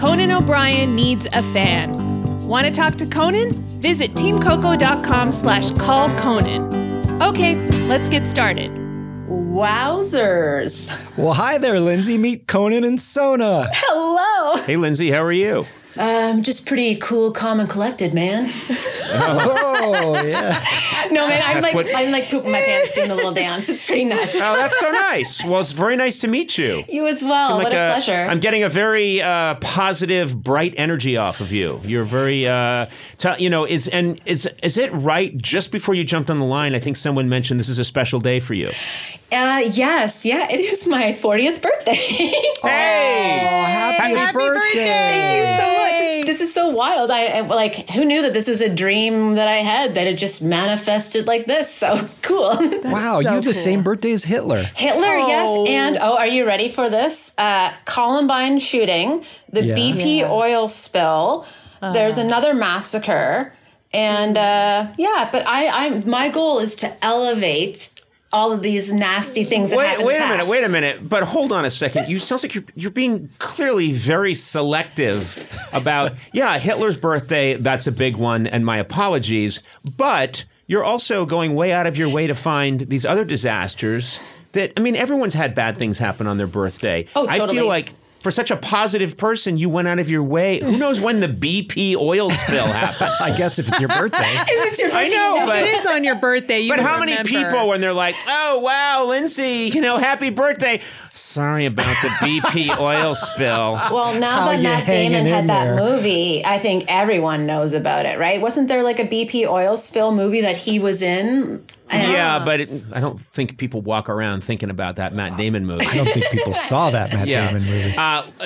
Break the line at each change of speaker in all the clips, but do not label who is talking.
Conan O'Brien Needs a Fan. Want to talk to Conan? Visit teamcoco.com/call Conan. Okay, let's get started.
Wowzers.
Well, hi there, Lindsay. Meet Conan and Sona.
Hello.
Hey, Lindsay, how are you?
Just pretty cool, calm, and collected, man.
Oh, yeah.
No, man, I'm like pooping my pants doing a little dance. It's pretty nuts.
Oh, that's so nice. Well, it's very nice to meet you.
You as well. What a pleasure.
I'm getting a very positive, bright energy off of you. You're very, is it right? Just before you jumped on the line, I think someone mentioned this is a special day for you.
Yes, yeah, it is my 40th birthday.
Hey!
Oh, happy birthday.
Thank you so much. This is so wild. I who knew that this was a dream that I had, that it just manifested like this? So cool.
Wow, you have the same birthday as Hitler.
Hitler, yes. And, are you ready for this? Columbine shooting, the BP oil spill, there's another massacre. And, but my goal is to elevate all of these nasty things that happened in the past.
Wait a minute. But hold on a second. You sounds like you're being clearly very selective about, Hitler's birthday, that's a big one, and my apologies. But you're also going way out of your way to find these other disasters that, everyone's had bad things happen on their birthday.
Oh, totally.
I feel like for such a positive person, you went out of your way. Who knows when the BP oil spill happened?
I guess if it's your birthday.
If it's your birthday.
I know, but
It is on your birthday. You
but how
remember.
many people, when they're like, oh, wow, Lindsay, happy birthday. Sorry about the BP oil spill.
Well, now that
you
Matt Damon
hanging
had
in
that
there?
movie, I think everyone knows about it, right? Wasn't there like a BP oil spill movie that he was in?
Yeah, but I don't think people walk around thinking about that Matt Damon movie.
I don't think people saw that Matt Damon movie.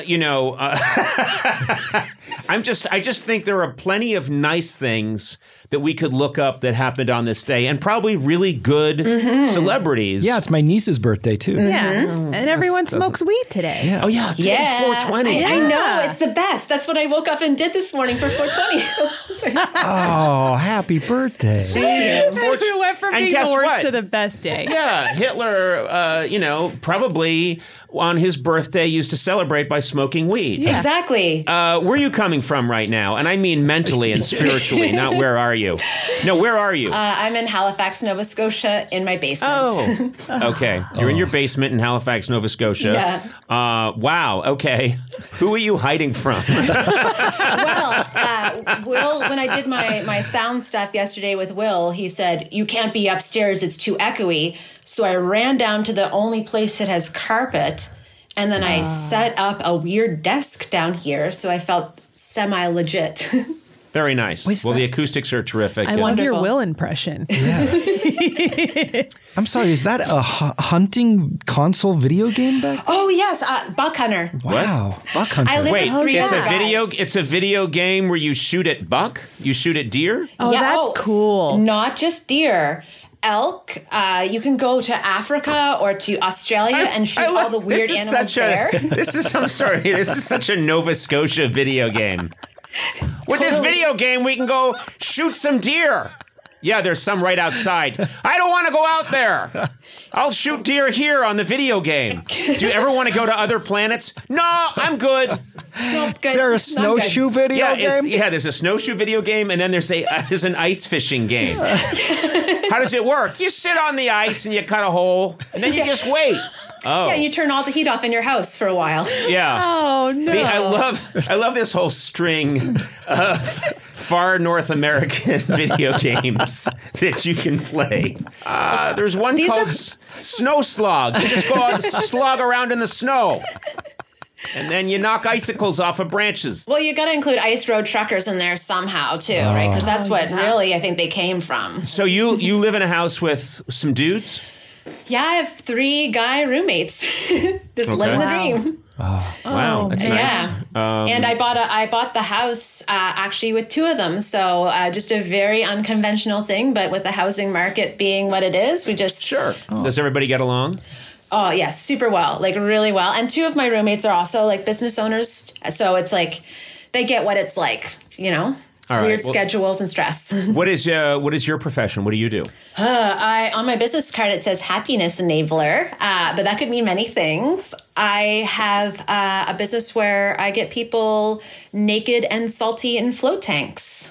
I just think there are plenty of nice things that we could look up that happened on this day, and probably really good celebrities.
Yeah, it's my niece's birthday, too.
Yeah, and everyone smokes weed today.
Yeah.
Oh, yeah. Today's 420.
I know. It's the best. That's what I woke up and did this morning for 420.
Oh, happy birthday.
We went from
And
being the
guess
worst
what?
to the best day.
Yeah, Hitler, probably on his birthday used to celebrate by smoking weed.
Yeah.
Exactly.
Where are you coming from right now? And I mean mentally and spiritually, not where are you? No, where are you?
I'm in Halifax, Nova Scotia, in my basement.
Oh, okay. You're in your basement in Halifax, Nova Scotia.
Yeah.
Wow. Okay. Who are you hiding from?
Well, Will, when I did my sound stuff yesterday with Will, he said, you can't be upstairs, it's too echoey. So I ran down to the only place that has carpet, and then I set up a weird desk down here, so I felt semi-legit.
Very nice. Well, the acoustics are terrific.
I love your
Wonderful.
Will impression.
I'm sorry, is that a hunting console video game back?
Oh, yes, Buck Hunter.
Wow. Buck Hunter.
I live
Wait,
with three
it's
other
a video.
guys.
It's a video game where you shoot at buck. You shoot at deer.
Oh, that's cool.
Not just deer. Elk. You can go to Africa or to Australia and shoot all the weird animals there.
I'm sorry. This is such a Nova Scotia video game. With this video game, we can go shoot some deer. Yeah, there's some right outside. I don't want to go out there. I'll shoot deer here on the video game. Do you ever want to go to other planets? No, I'm good.
Nope, good.
Is there a
I'm
snowshoe
good.
video game?
There's a snowshoe video game, and then there's an ice fishing game. How does it work? You sit on the ice and you cut a hole, and then you just wait. Oh.
Yeah, you turn all the heat off in your house for a while.
Yeah.
Oh, no.
I love this whole string of far North American video games that you can play. There's one called Snow Slog. You just go out and slog around in the snow. And then you knock icicles off of branches.
Well, you got to include Ice Road Truckers in there somehow, too, right? Because that's what really I think they came from.
So you live in a house with some dudes?
Yeah, I have 3 guy roommates. Just living the dream.
Wow, that's
Yeah.
nice.
And I bought the house actually with 2 of them. So just a very unconventional thing, but with the housing market being what it is, we just...
Sure. Does everybody get along?
Oh, yeah, super well, like really well. And 2 of my roommates are also like business owners. So it's like they get what it's like,
All right,
weird
well-
schedules and stress.
What is your profession? What do you do?
On my business card, it says happiness enabler, but that could mean many things. I have a business where I get people naked and salty in float tanks.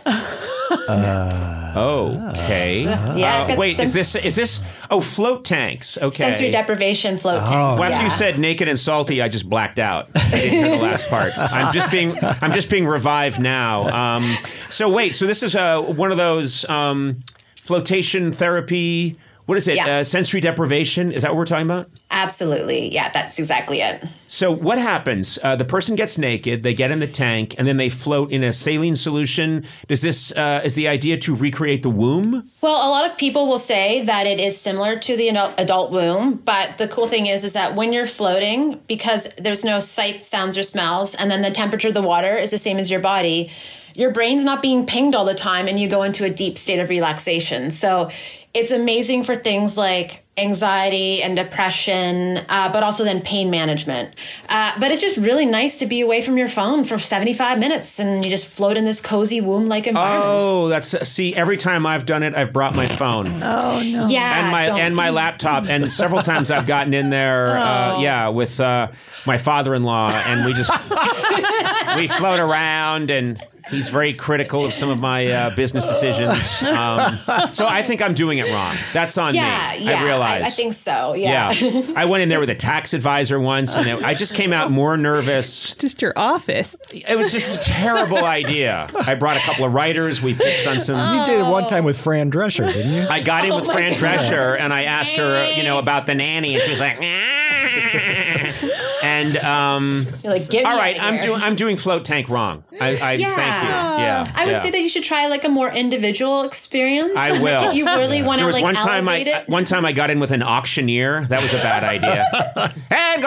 Okay.
Yeah, I've got
wait, is this? Oh, float tanks. Okay.
sensory deprivation float tanks.
Well, after
yeah.
you said naked and salty, I just blacked out. I didn't hear the last part. I'm just being revived now. So wait, so this is one of those flotation therapy. What is it?
Yeah.
Sensory deprivation? Is that what we're talking about?
Absolutely. Yeah, that's exactly it.
So what happens? The person gets naked, they get in the tank, and then they float in a saline solution. Does this is the idea to recreate the womb?
Well, a lot of people will say that it is similar to the adult womb, but the cool thing is that when you're floating, because there's no sights, sounds, or smells, and then the temperature of the water is the same as your body, your brain's not being pinged all the time, and you go into a deep state of relaxation. So it's amazing for things like anxiety and depression, but also then pain management. But it's just really nice to be away from your phone for 75 minutes and you just float in this cozy womb-like environment.
Oh, see, every time I've done it, I've brought my phone.
Oh no.
Yeah.
And my laptop, and several times I've gotten in there, with my father-in-law, and we just we float around, and he's very critical of some of my business decisions. So I think I'm doing it wrong. That's on me. I realize.
I think so. Yeah.
I went in there with a tax advisor once, and I just came out more nervous.
Just your office.
It was just a terrible idea. I brought a couple of writers. We pitched on some.
You did it one time with Fran Drescher, didn't you?
I got in with Fran Drescher, and I asked her, about the nanny, and she was like, and
You're like, get me
all right,
out of here.
I'm doing float tank wrong. I thank you. Yeah,
I would say that you should try like a more individual experience.
I will.
If you really want to
There was
like elevate it.
one time I got in with an auctioneer. That was a bad idea. And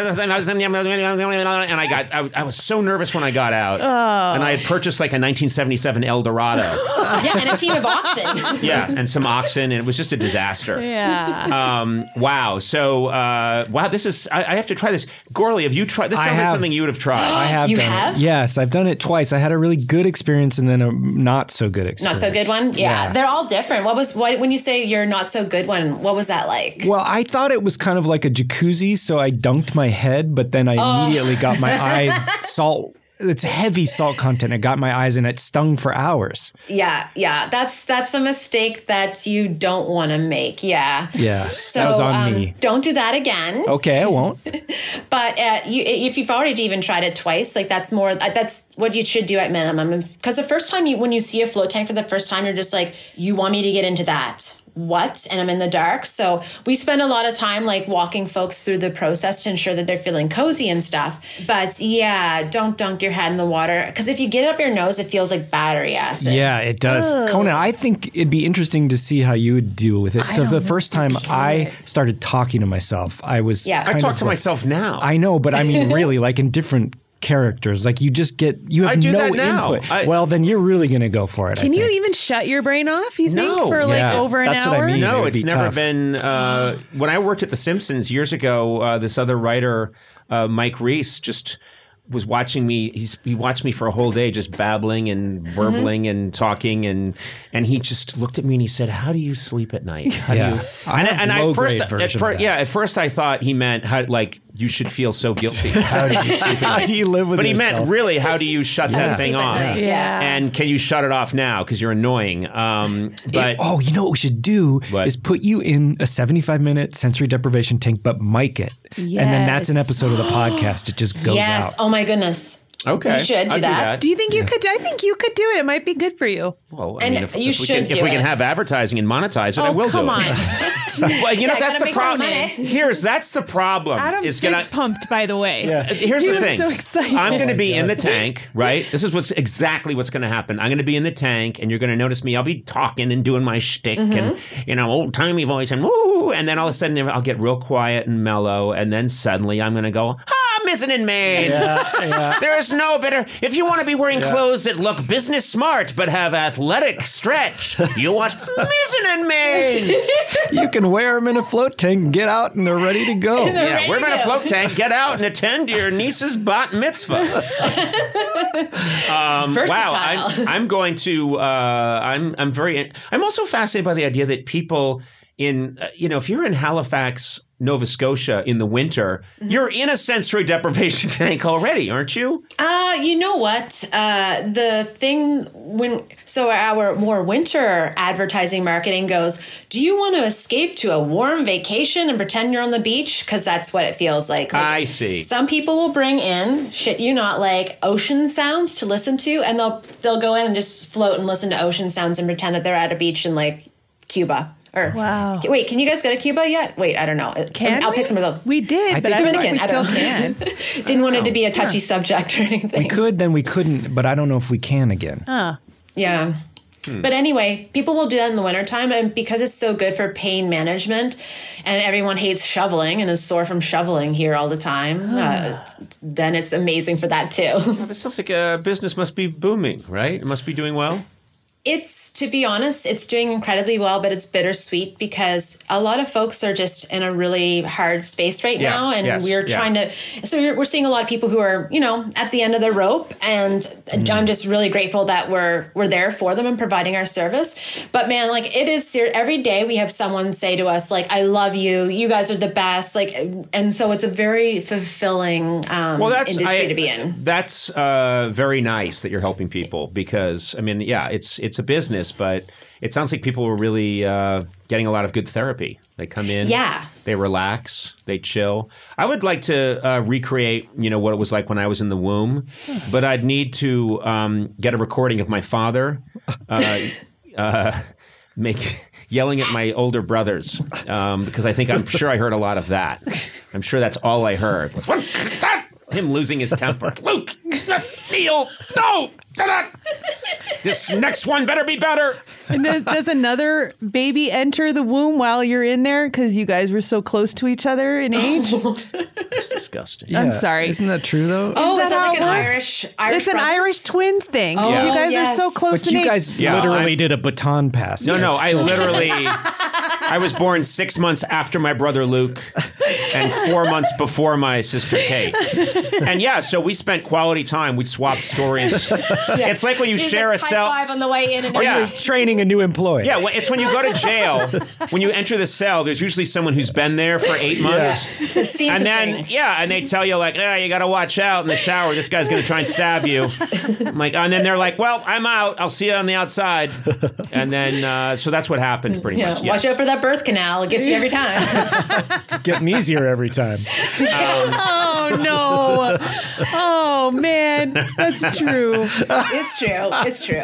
I was so nervous when I got out, and I had purchased like a 1977 Eldorado.
Yeah, and a team of oxen.
Yeah, and some oxen, and it was just a disaster.
Yeah.
Wow. So, this is. I have to try this. Gorley, have you tried? This sounds like something you would have tried.
I have
You
done
have?
it. Yes, I've done it twice. I had a really good experience and then a not so good experience.
Not so good one? Yeah. They're all different. When you say your not so good one, what was that like?
Well, I thought it was kind of like a jacuzzi, so I dunked my head, but then I immediately got my eyes salt. It's heavy salt content. It got my eyes and it stung for hours.
Yeah. That's a mistake that you don't want to make. Yeah.
Yeah,
So
that was on me.
Don't do that again.
Okay, I won't.
But if you've already even tried it twice, like that's what you should do at minimum. Because the first time when you see a float tank for the first time, you're just like, you want me to get into that? What? And I'm in the dark. So we spend a lot of time like walking folks through the process to ensure that they're feeling cozy and stuff. But yeah, don't dunk your head in the water, because if you get it up your nose, it feels like battery acid.
Yeah, it does. Conan, I think it'd be interesting to see how you would deal with it. The first time I started talking to myself, I was
Yeah.
I talk to myself now.
I know, but I mean really like in different characters. Like you have
I do
no
that now.
input. Well, then you're really going to go for it.
Can you even shut your brain off, you think, for like
Yeah,
over an
that's what I
hour?
mean.
No,
It'd
it's
be
never
tough.
been. When I worked at The Simpsons years ago, this other writer, Mike Reese, just was watching me. He watched me for a whole day, just babbling and burbling and talking, and he just looked at me and he said, "How do you sleep at night? How do you?"
I have low-grade version of that.
at first I thought he meant how, like, you should feel so guilty. How do you sleep?
How do you live with
But he
yourself?
meant really, how do you shut that thing
Sleep at
off?
night.
Yeah.
And can you shut it off now because you're annoying? But
you know what we should do
What?
is put you in a 75-minute sensory deprivation tank, but mic it. And then that's an
Yes.
episode of the podcast. It just goes
Yes.
out.
Oh my goodness.
okay,
You should do
I'll
that.
Do you think you could? I think you could do it. It might be good for you.
Well,
And
if
you
we
should
can,
do
if we can
it.
have advertising and monetize it, I will
come
do
on.
it. Well, you know,
Yeah,
that's
gotta
the
make more
problem.
money.
That's the problem.
Adam's
is
fist pumped, by the way.
Here's the
He's
thing.
so excited.
I'm going to
Oh
be in the tank, right? This is exactly what's going to happen. I'm going to be in the tank, and you're going to notice me. I'll be talking and doing my shtick and, old timey voice and woo, and then all of a sudden I'll get real quiet and mellow, and then suddenly I'm going to go, missing in Maine. There is no better. If you want to be wearing clothes that look business smart but have athletic stretch, you want missing in Maine.
You can wear them in a float tank and get out and they're ready to go.
Yeah, we're in a
Radio.
float tank. Get out and attend to your niece's bat mitzvah.
Versatile.
Wow, I'm going to. I'm also fascinated by the idea that people if you're in Halifax, Nova Scotia in the winter, you're in a sensory deprivation tank already, aren't you?
You know what? The thing so our more winter advertising marketing goes, do you want to escape to a warm vacation and pretend you're on the beach? Because that's what it feels like.
I see.
Some people will bring in, shit you not, like ocean sounds to listen to, and they'll go in and just float and listen to ocean sounds and pretend that they're at a beach in like Cuba. Or,
wow.
Wait, can you guys go to Cuba yet? Wait, I don't know.
I'll
pick some results.
We did, but I don't think we still can.
Didn't want it to be a touchy subject or anything.
We could, then we couldn't, but I don't know if we can again.
Yeah. But anyway, people will do that in the wintertime, and because it's so good for pain management, and everyone hates shoveling and is sore from shoveling here all the time, then it's amazing for that too.
Well, this sounds like business must be booming, right? It must be doing well.
It's, to be honest, it's doing incredibly well, but it's bittersweet because a lot of folks are just in a really hard space right now. And we're trying to, so we're seeing a lot of people who are, at the end of the rope. And I'm just really grateful that we're there for them and providing our service. But man, like it is every day we have someone say to us, like, I love you. You guys are the best. Like, and so it's a very fulfilling industry to be in.
That's very nice that you're helping people because, I mean, it's a business, but it sounds like people were really getting a lot of good therapy. They come in, they relax, they chill. I would like to recreate, what it was like when I was in the womb, but I'd need to get a recording of my father yelling at my older brothers because I'm sure I heard a lot of that. I'm sure that's all I heard. What's that? Him losing his temper. Luke, Neil, no! This next one better be better.
And does another baby enter the womb while you're in there because you guys were so close to each other in age?
It's disgusting.
I'm sorry.
Isn't that true, though?
Oh, is that like an Irish
It's an
brothers?
Irish twins thing.
Oh,
You guys are so close
But
in
you
age.
guys literally did a baton pass.
No, I literally... I was born 6 months after my brother Luke and 4 months before my sister Kate. And so we spent quality time. We'd swap stories. It's like when you share a cell.
High five on the way in and
You're training a new employee.
Yeah, it's when you go to jail. When you enter the cell, there's usually someone who's been there for 8 months. And then, and they tell you like, you got to watch out in the shower. This guy's going to try and stab you. I'm like, and then they're like, well, I'm out. I'll see you on the outside. And then, so that's what happened pretty much.
Watch out for that birth canal. It gets you every time.
It's getting easier every time.
Oh, no. Oh, man. That's true.
It's true. It's true.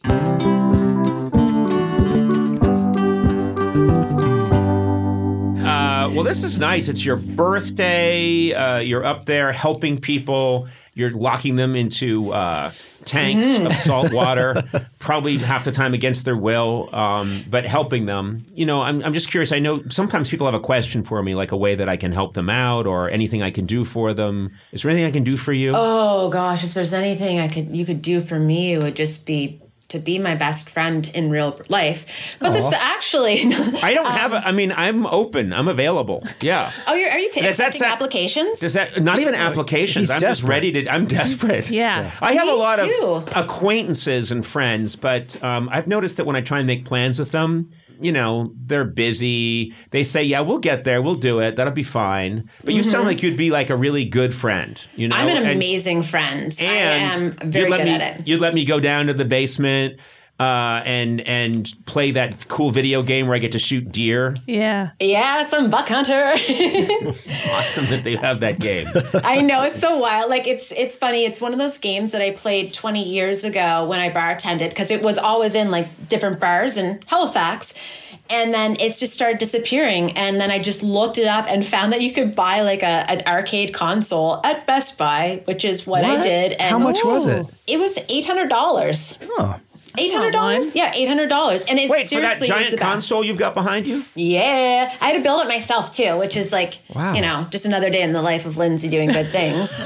Well, this is nice. It's your birthday. You're up there helping people. You're locking them into tanks of salt water, probably half the time against their will, but helping them. I'm just curious. I know sometimes people have a question for me, like a way that I can help them out or anything I can do for them. Is there anything I can do for you?
Oh, gosh. If there's anything you could do for me, it would just be to be my best friend in real life. But this actually...
I don't have... I'm open. I'm available. Yeah.
Oh, are you accepting applications?
Does that... Not even applications. I'm just ready to... I'm desperate.
Yeah.
I have a lot
too.
of acquaintances and friends, but I've noticed that when I try and make plans with them, they're busy. They say, yeah, we'll get there. We'll do it. That'll be fine. But you sound like you'd be like a really good friend.
I'm an amazing friend. And I am very good at it.
You'd let me go down to the basement and play that cool video game where I get to shoot deer.
Yeah.
Yeah, some buck hunter.
It's awesome that they have that game.
I know, it's so wild. Like it's funny. It's one of those games that I played 20 years ago when I bartended because it was always in like different bars in Halifax. And then it's just started disappearing. And then I just looked it up and found that you could buy like an arcade console at Best Buy, which is what I did. And
how much was it?
It was $800.
Oh.
$800? Yeah, $800. And it
Wait, for that
seriously
giant console you've got behind you?
Yeah. I had to build it myself, too, which is like,
wow.
Just another day in the life of Lindsay doing good things.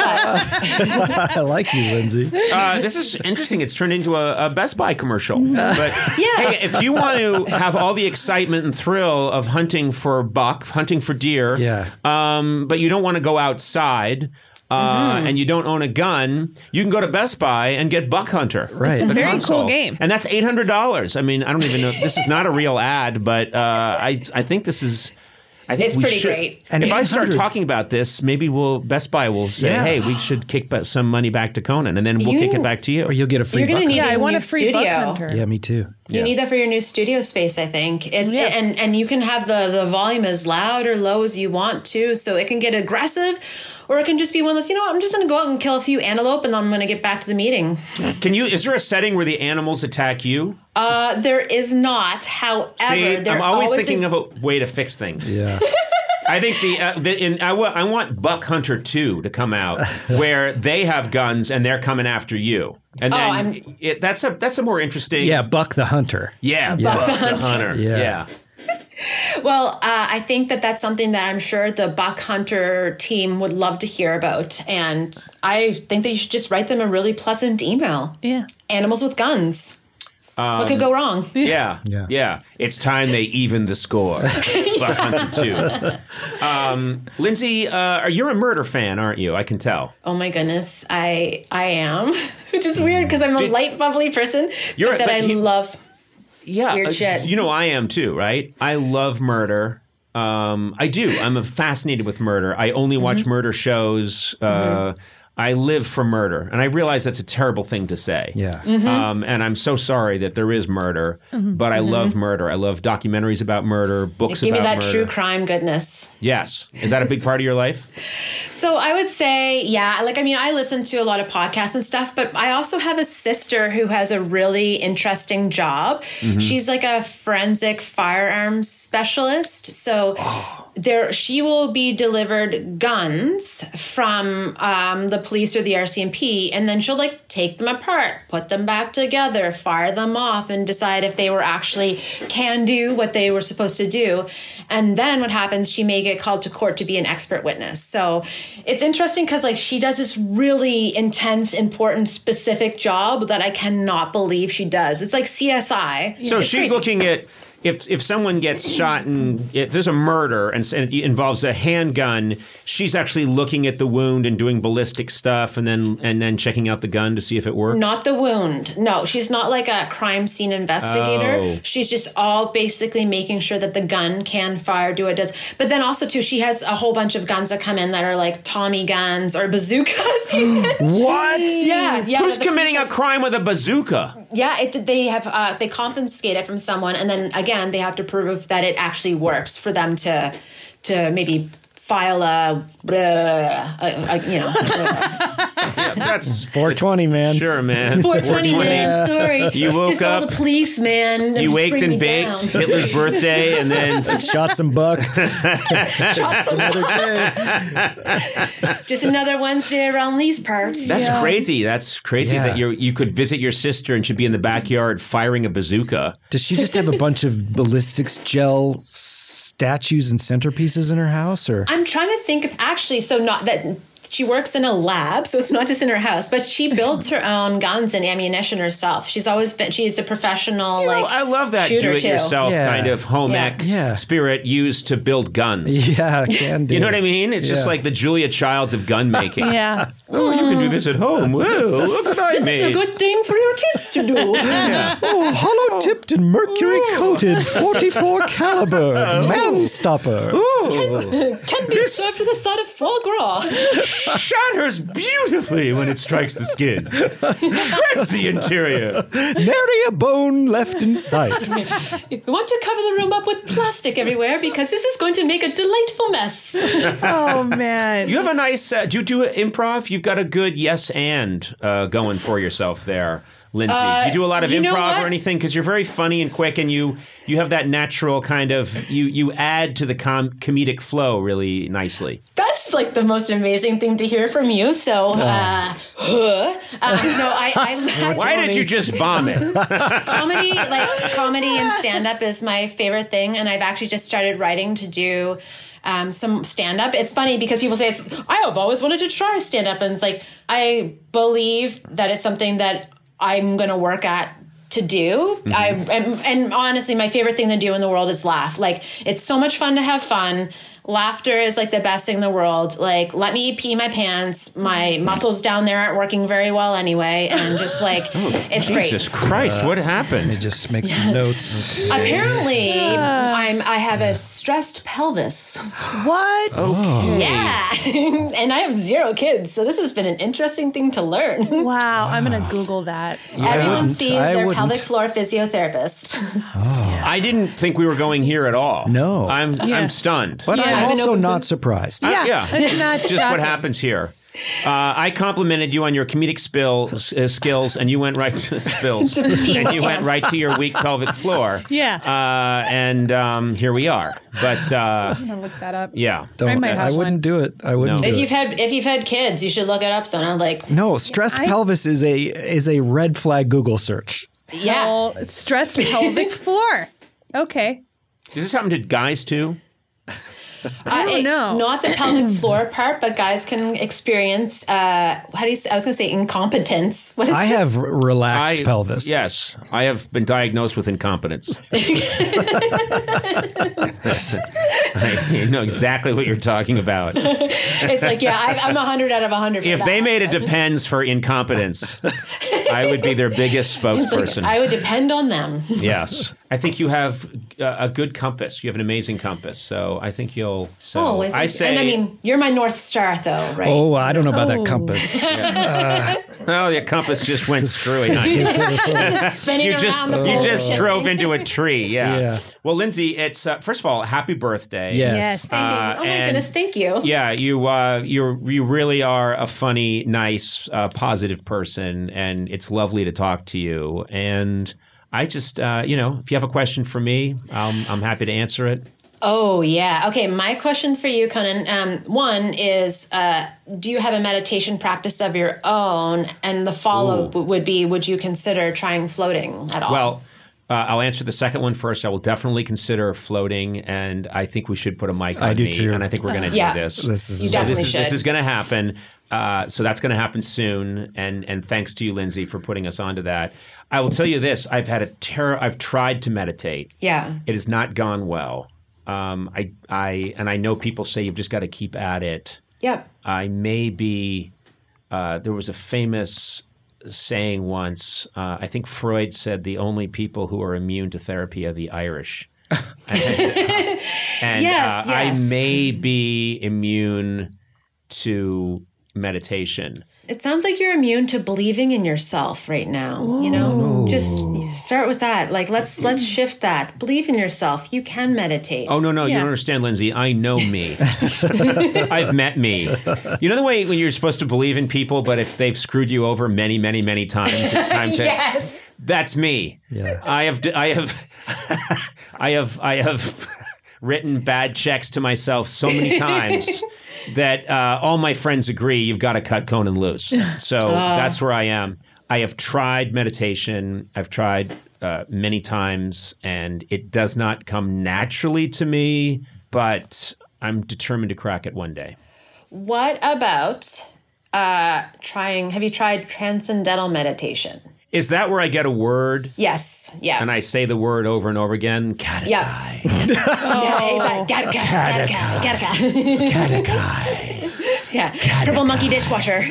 I like you, Lindsay.
This is interesting. It's turned into a Best Buy commercial. But hey, if you want to have all the excitement and thrill of hunting for buck, hunting for deer, but you don't want to go outside... and you don't own a gun, you can go to Best Buy and get Buck Hunter.
Right.
It's a very cool game.
And that's $800. I mean, I don't even know. This is not a real ad, but I think this is... I think
It's
we
pretty
should.
great.
And
if I start
800
talking about this, maybe Best Buy will say,
Yeah.
"Hey, we should kick some money back to Conan, and then we'll kick it back to you."
Or you'll get a free
You're going to
buck.
need
Yeah,
a
I want
new
a free buck
studio.
hunter.
Yeah, me too.
You need that for your new studio space, I think. It's and you can have the volume as loud or low as you want to, so it can get aggressive, or it can just be one of those, you know what, I'm just going to go out and kill a few antelope, and then I'm going to get back to the meeting.
Is there a setting where the animals attack you?
There is not. However,
See,
there
I'm always
is
thinking of a way to fix things.
Yeah.
I think I want Buck Hunter 2 to come out where they have guns and they're coming after you. And then that's a more interesting.
Yeah, Buck the Hunter.
Yeah, Buck the Hunter.
Yeah.
Well, I think that's something that I'm sure the Buck Hunter team would love to hear about. And I think that you should just write them a really pleasant email.
Yeah.
Animals with guns. What could go wrong?
Yeah. It's time they even the score. Buck Hunter 2. Lindsay, you're a murder fan, aren't you? I can tell.
Oh my goodness, I am, which is weird because I'm a light, bubbly person, I love weird shit.
You know, I am too, right? I love murder. I do. I'm fascinated with murder. I only watch murder shows. I live for murder. And I realize that's a terrible thing to say.
Yeah.
And I'm so sorry that there is murder, but I love murder. I love documentaries about murder, books
Give
about
me that
murder.
true crime goodness.
Yes. Is that a big part of your life?
So I would say, I listen to a lot of podcasts and stuff, but I also have a sister who has a really interesting job. She's like a forensic firearms specialist. So she will be delivered guns from the police or the RCMP, and then she'll like take them apart, put them back together, fire them off, and decide if they were actually can do what they were supposed to do. And then what happens, she may get called to court to be an expert witness. So it's interesting because like she does this really intense, important, specific job that I cannot believe she does. It's like CSI.
So
It's
she's
crazy.
looking at if someone gets shot and if there's a murder and it involves a handgun, she's actually looking at the wound and doing ballistic stuff and then checking out the gun to see if it works.
Not the wound. No, she's not like a crime scene investigator.
Oh.
She's just all basically making sure that the gun can fire, do what it does. But then also, too, she has a whole bunch of guns that come in that are like Tommy guns or bazookas.
What?
Yeah.
Who's committing a crime with a bazooka?
Yeah, they confiscate it from someone, and then again they have to prove that it actually works for them to maybe file a
That's
420, man.
Sure, man.
420, man. Sorry,
You woke
just
up,
all the police, man.
You waked and baked Hitler's birthday, and then
Shot some buck.
Just another Wednesday around these parts.
that's crazy. That's crazy
Yeah.
that you could visit your sister and she'd be in the backyard firing a bazooka.
Does she just have a bunch of ballistics gel statues and centerpieces in her house, or?
I'm trying to think of actually, so not that she works in a lab, so it's not just in her house, but she builds her own guns and ammunition herself. She's a professional,
I love that
shooter
do-it-yourself
Yeah.
kind of home
Yeah.
ec
Yeah.
spirit used to build guns.
Yeah, can do.
You know what I mean? It's just
Yeah.
like the Julia Childs of gun making.
Yeah.
Oh, you can do this at home. Whoa, look what I
This
made.
is a good thing for your kids to do.
Oh, hollow tipped and mercury coated 44 caliber man stopper.
Can be served with a side of foie gras.
Shatters beautifully when it strikes the skin. Shreds the interior.
Nary a bone left in sight.
We want to cover the room up with plastic everywhere because this is going to make a delightful mess.
Oh man.
You have a nice. Do you do improv? You've got a good yes and going for yourself there, Lindsay. Do you do a lot of
you know
improv
what?
or anything? Because you're very funny and quick, and you have that natural kind of you add to the comedic flow really nicely.
That's like the most amazing thing to hear from you. So, I
Why did you just vomit?
comedy and stand-up is my favorite thing, and I've actually just started writing to do some stand-up. It's funny because people say I have always wanted to try stand-up, and it's like I believe that it's something that I'm going to work at to do. And honestly, my favorite thing to do in the world is laugh. Like, it's so much fun to have fun. laughter is like the best thing in the world. Like, let me pee my pants. My muscles down there aren't working very well anyway. And just like, it's great.
Jesus Christ, what happened?
Just make some notes.
Apparently, I have a stressed pelvis.
What?
Okay.
Yeah. And I have 0 kids. So this has been an interesting thing to learn.
Wow, I'm going to Google that.
Everyone see
I
their
wouldn't.
pelvic floor physiotherapist.
I didn't think we were going here at all.
No.
I'm stunned.
But
Yeah,
I'm
I've been
also
open-
not surprised.
Yeah,
yeah.
it's not
It's just what
shocking.
happens here. I complimented you on your comedic skills, and you went right to spills, and you went right to your weak pelvic floor.
Yeah.
And here we are. But
I'm going to look that up.
yeah,
I might have
I wouldn't
one.
do it. I wouldn't
No.
do
If you've had kids, you should look it up. So I'm like,
No, stressed pelvis is a red flag Google search.
yeah.
Oh, stressed pelvic floor. Okay.
does this happen to guys too?
I don't know.
Not the pelvic floor part, but guys can experience, how do you say, I was going to say incompetence. What is
I
it?
have relaxed pelvis.
Yes, I have been diagnosed with incompetence. I know exactly what you're talking about.
It's like, yeah, I'm 100 out of 100.
If they made a depends for incompetence, I would be their biggest spokesperson.
I would depend on them.
Yes. I think you have a good compass. You have an amazing compass. So I think you'll. So I say.
and I mean, you're my North Star, though, right?
Oh, I don't know about
Oh.
that compass.
Oh, the compass just went screwy on you.
Spinning
You just
around the bowl.
drove into a tree. Yeah.
Yeah.
Well, Lindsay, it's first of all, happy birthday.
Yes.
Oh my
and-
goodness, thank you.
Yeah, you really are a funny, nice, positive person, and it's lovely to talk to you. And I just, if you have a question for me, I'm happy to answer it.
Oh, yeah. Okay, my question for you, Conan, one is, do you have a meditation practice of your own? And the follow-up would be, would you consider trying floating at all?
Well, I'll answer the second one first. I will definitely consider floating, and I think we should put a mic on
do
me,
too.
and I think we're going to
Yeah.
do this.
This is
You definitely should.
This is going to happen. So that's going to happen soon, and thanks to you, Lindsay, for putting us onto that. I will tell you this: I've tried to meditate.
Yeah.
It has not gone well. I know people say you've just got to keep at it.
Yep.
I may be. There was a famous saying once. I think Freud said the only people who are immune to therapy are the Irish. And
Yes,
I
yes.
may be immune to meditation.
It sounds like you're immune to believing in yourself right now. You know, just start with that. Like, let's shift that. Believe in yourself. You can meditate.
Oh, no, you
Yeah.
don't understand, Lindsay. I know me. I've met me. You know the way when you're supposed to believe in people, but if they've screwed you over many, many, many times, it's time to.
Yes.
That's me.
Yeah.
I have written bad checks to myself so many times that all my friends agree you've got to cut Conan loose. So that's where I am. I have tried meditation. I've tried many times, and it does not come naturally to me, but I'm determined to crack it one day.
What about have you tried transcendental meditation?
Is that where I get a word
Yes. Yeah.
and I say the word over and over again? Katakai.
Yeah. Yeah, exactly.
Katakai.
Yeah. Purple monkey dishwasher.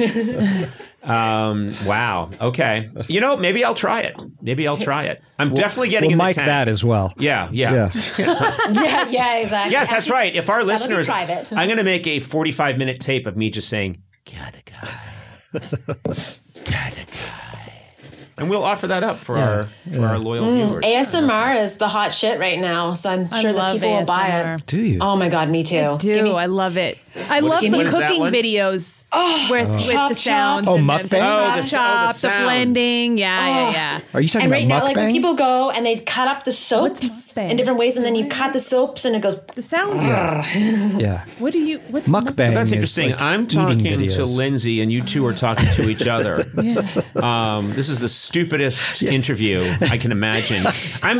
Wow. Okay. Maybe I'll try it. I'm definitely getting
We'll
in the
mic
tank.
that as well.
Yeah.
Yeah.
yeah, exactly.
Yes, that's right. If our listeners,
private.
I'm going to make a 45-minute tape of me just saying, Katakai. Katakai. And we'll offer that up for our loyal viewers.
ASMR is the hot shit right now, so I'm sure that
love
people will buy
ASMR.
it.
Do you?
Oh my God, me too.
Do I love it? I love
give
the
me- what is that
cooking
one?
videos with
Chop,
the sounds.
chop. Oh,
and
mukbang?
the
Oh, the
chop, the
sounds.
blending. Yeah.
Are you talking
And right now,
about
like when
mukbang?
people go and they cut up the soaps
mukbang?
in different ways, and then you cut the soaps, and it goes.
The sounds.
Yeah.
What's
Mukbang.
That's
is
interesting.
like
I'm
eating
talking to
videos.
Lindsay, and you two are talking to each other. This is the stupidest interview I can imagine.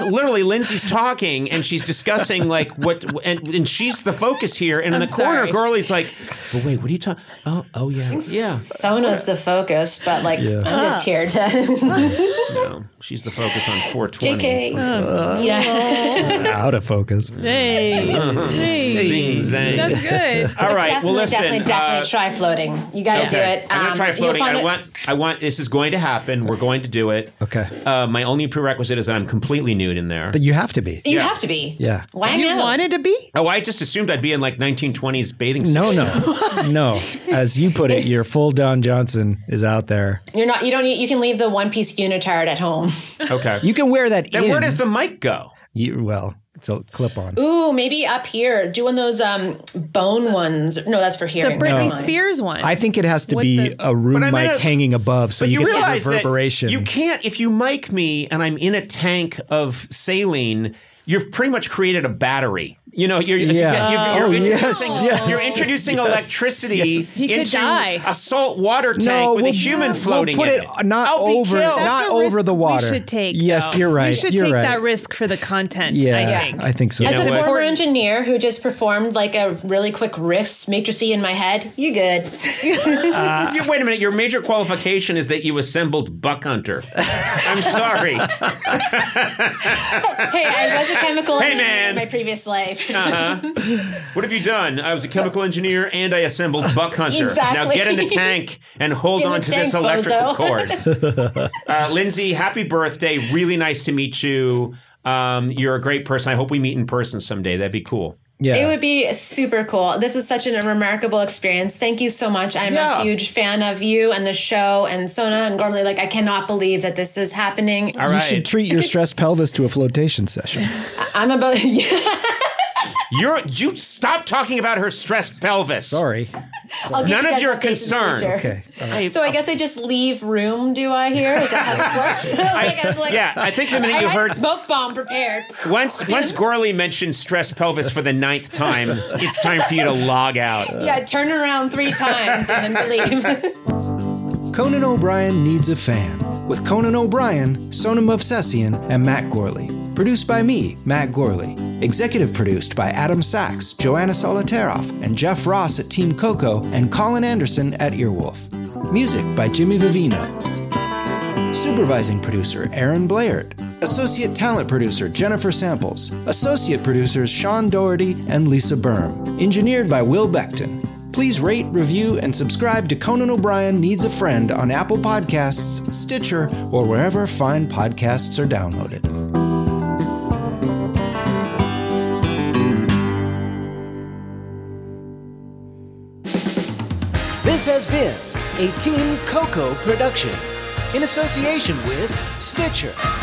Lindsay's talking, and she's discussing like and she's the focus here, and in
I'm
the corner,
sorry.
Gurley's like, but wait, what are you talking? Oh yeah.
Sona's the focus, but like I'm just here to.
No, she's the focus on 420.
JK. Yeah.
Out of focus.
Hey.
Zing, zang.
That's good.
All right. Well, listen.
Definitely try floating. You got to do it.
I'm gonna try floating.
you'll
I
find
want. This is going to happen. We're going to do it.
Okay.
My only prerequisite is that I'm completely nude in there.
But you have to be.
You have to be.
Yeah.
Wang
You
out.
wanted to be?
Oh, I just assumed I'd be in like 1920s bathing suit.
No. As you put it, your full Don Johnson is out there.
You're not. You don't need. You can leave the one-piece unitard at home.
Okay.
You can wear that
Then
in.
where does the mic go?
Well, it's a clip-on.
Ooh, maybe up here. Do one of those bone ones. No, that's for
The
hearing.
Britney
Never mind.
Spears one.
I think it has to
With
be
the-
a room
But I
mic
mean,
hanging above, so
But
you
you
get
realize
reverberation.
that you can't, if you mic me and I'm in a tank of saline, you've pretty much created a battery. You know, you're introducing electricity
He could
into
die.
a salt water tank with a human floating
we'll put
in
it.
it.
Not
I'll be
over,
killed.
That's
not
a
over
risk
the water.
We should take.
Yes,
though.
you're right.
We should
you're
take
right.
that risk for the content.
Yeah,
I think.
I think so.
You
As
know
a
what?
former engineer who just performed like a really quick risk matrixy in my head, you good.
Wait a minute. Your major qualification is that you assembled Buck Hunter. I'm sorry.
Hey, I was a chemical
Hey,
engineer
man.
in my previous life.
What have you done? I was a chemical engineer and I assembled Buck Hunter.
Exactly.
Now get in the tank and hold
Get in
on
the
to this
tank,
electrical
bozo.
cord. Lindsay, happy birthday. Really nice to meet you. You're a great person. I hope we meet in person someday. That'd be cool.
Yeah.
It would be super cool. This is such a remarkable experience. Thank you so much. I'm
Yeah.
a huge fan of you and the show and Sona and Gormley. Like, I cannot believe that this is happening.
All
You
right.
should treat your stressed pelvis to a flotation session.
I'm about.
You stop talking about her stressed pelvis.
Sorry.
I'll give
None
you
of
guys
your
updates in the
concern.
future.
Okay.
So I guess I just leave room, do I here? Is that how this works? I was like,
Yeah, I think the minute
I
you
had
heard
a smoke bomb prepared.
once Gorley mentioned stressed pelvis for the 9th time, it's time for you to log out.
Yeah, turn around 3 times and then leave.
Conan O'Brien Needs a Fan with Conan O'Brien, Sona Movsesian, and Matt Gorley. Produced by me, Matt Gorley. Executive produced by Adam Sachs, Joanna Solitaroff, and Jeff Ross at Team Coco, and Colin Anderson at Earwolf. Music by Jimmy Vivino. Supervising producer Aaron Blaird. Associate talent producer Jennifer Samples. Associate producers Sean Doherty and Lisa Berm. Engineered by Will Beckton. Please rate, review, and subscribe to Conan O'Brien Needs a Friend on Apple Podcasts, Stitcher, or wherever fine podcasts are downloaded.
This has been a Team Coco production in association with Stitcher.